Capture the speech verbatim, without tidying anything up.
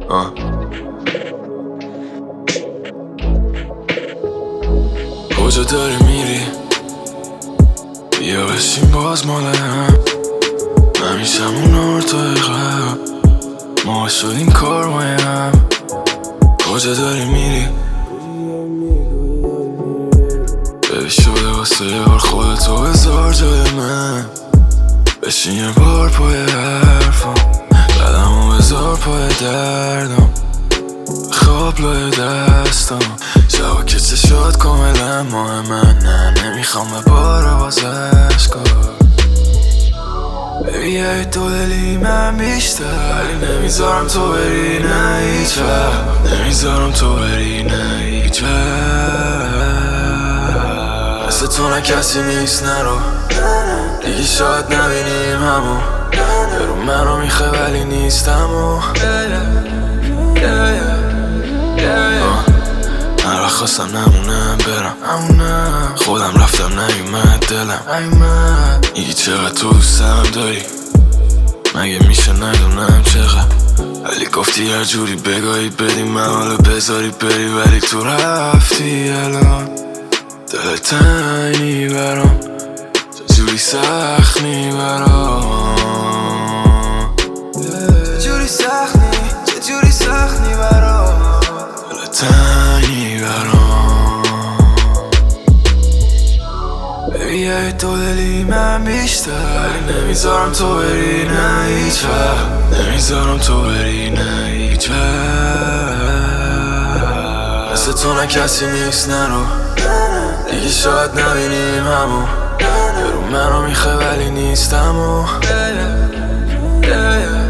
آه. کجا داری میری؟ بیا بشین باز مال هم، همیشه همون ارتای قلب ما شدیم کار مایم. کجا داری میری؟ ببی شده واسه یار خودتو بذار جای من، بشین یه بار پای حرفم، قدمو بذار پای دردم، خواب لای دستم، شبا که چشات کاملا ماه من. نه نمیخوام به بارا باز عشقا، ببی یه دو دلی من بیشتر، ولی نمیذارم تو بری نه هیچ وقت، نمیذارم تو بری نه هیچ وقت. مثل تو نه کسی نیست نرو، دیگه شاید نبینیم همو، برو منو میخواه ولی نیستم و هر وقت خواستم نمونم برم همونم، خودم رفتم نیومد دلم، میگی چقدر تو دوستم داری، مگه میشه ندونم چقدر، ولی گفتی هر جوری بگاهی بدی من حالا بذاری بری، ولی تو رفتی الان دل تنگی برام، چجوری سخت نی برام، چجوری سخت نی چجوری سخت نی برام، دل تنگی برام. ببی یه دو دلی من بیشتر، ولی نمیذارم تو بری نه هیچ وقت، نمیذارم تو بری نه هیچ وقت. مثل تو نه کسی نیست نرو، دیگه شاید نبینیم همو، برو منو میخواه ولی نیستم و